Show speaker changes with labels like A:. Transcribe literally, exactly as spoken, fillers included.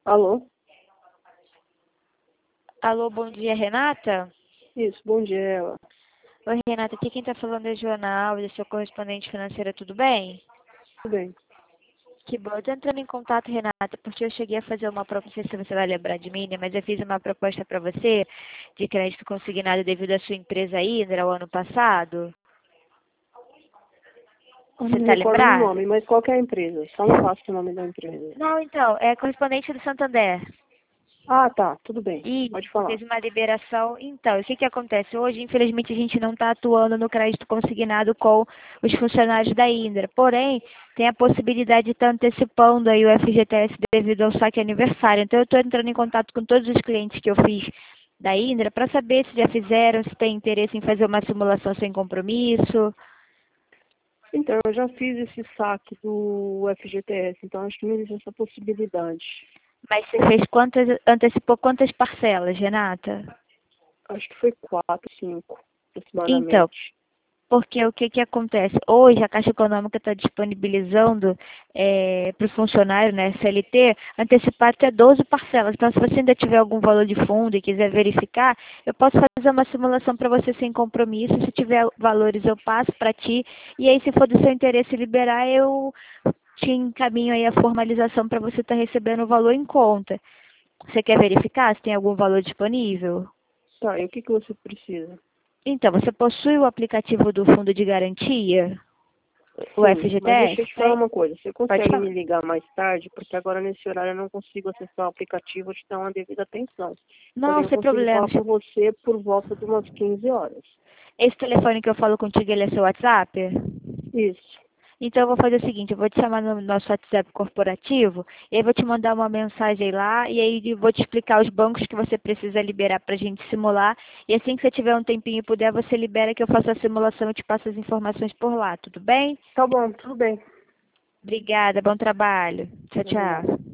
A: Alô?
B: Alô, bom dia, Renata?
A: Isso, bom dia, ela.
B: Oi, Renata, aqui quem está falando é Joana Alves, sua correspondente financeira, tudo bem?
A: Tudo bem.
B: Que bom, eu tô entrando em contato, Renata, porque eu cheguei a fazer uma proposta, não sei se você vai lembrar de mim, né, mas eu fiz uma proposta para você de crédito consignado devido à sua empresa Indra o ano passado.
A: Eu
B: Você
A: não me
B: está
A: recordo do
B: lembrado?
A: nome, mas qual que é a empresa? Só não passa o nome da empresa.
B: Não, então, é correspondente do Santander.
A: Ah, tá, tudo bem.
B: Isso,
A: Pode falar.
B: fez uma liberação. Então, o que que acontece? Hoje, infelizmente, a gente não está atuando no crédito consignado com os funcionários da Indra. Porém, tem a possibilidade de estar antecipando aí o F G T S devido ao saque aniversário. Então, eu estou entrando em contato com todos os clientes que eu fiz da Indra para saber se já fizeram, se tem interesse em fazer uma simulação sem compromisso.
A: Então, eu já fiz esse saque do F G T S, então acho que não existe essa possibilidade.
B: Mas você fez quantas, antecipou quantas parcelas, Renata?
A: Acho que foi quatro, cinco,
B: Então,
A: aproximadamente.
B: porque o que que acontece? Hoje a Caixa Econômica está disponibilizando para o funcionário, né, C L T, antecipar até doze parcelas. Então, se você ainda tiver algum valor de fundo e quiser verificar, eu posso fazer uma simulação para você sem compromisso. Se tiver valores, eu passo para ti. E aí, se for do seu interesse liberar, eu te encaminho aí a formalização para você estar recebendo o valor em conta. Você quer verificar se tem algum valor disponível?
A: Tá, e o que que você precisa?
B: Então, você possui o aplicativo do Fundo de Garantia? O
A: Sim, mas
B: F G T S?
A: deixa eu te falar
B: Tem?
A: uma coisa. Você
B: Pode
A: consegue
B: falar.
A: me ligar mais tarde? Porque agora nesse horário eu não consigo acessar o aplicativo e te dar uma devida atenção. Porém,
B: Não,
A: eu
B: sem
A: consigo
B: problema.
A: falar com você por volta de umas quinze horas.
B: Esse telefone que eu falo contigo, ele é seu WhatsApp?
A: Isso.
B: Então eu vou fazer o seguinte, eu vou te chamar no nosso WhatsApp corporativo, e aí vou te mandar uma mensagem lá, e aí eu vou te explicar os bancos que você precisa liberar para a gente simular, e assim que você tiver um tempinho e puder, você libera que eu faço a simulação e te passo as informações por lá, tudo bem?
A: Tá bom, tudo bem.
B: Obrigada, bom trabalho. Tchau,
A: Obrigado.
B: tchau.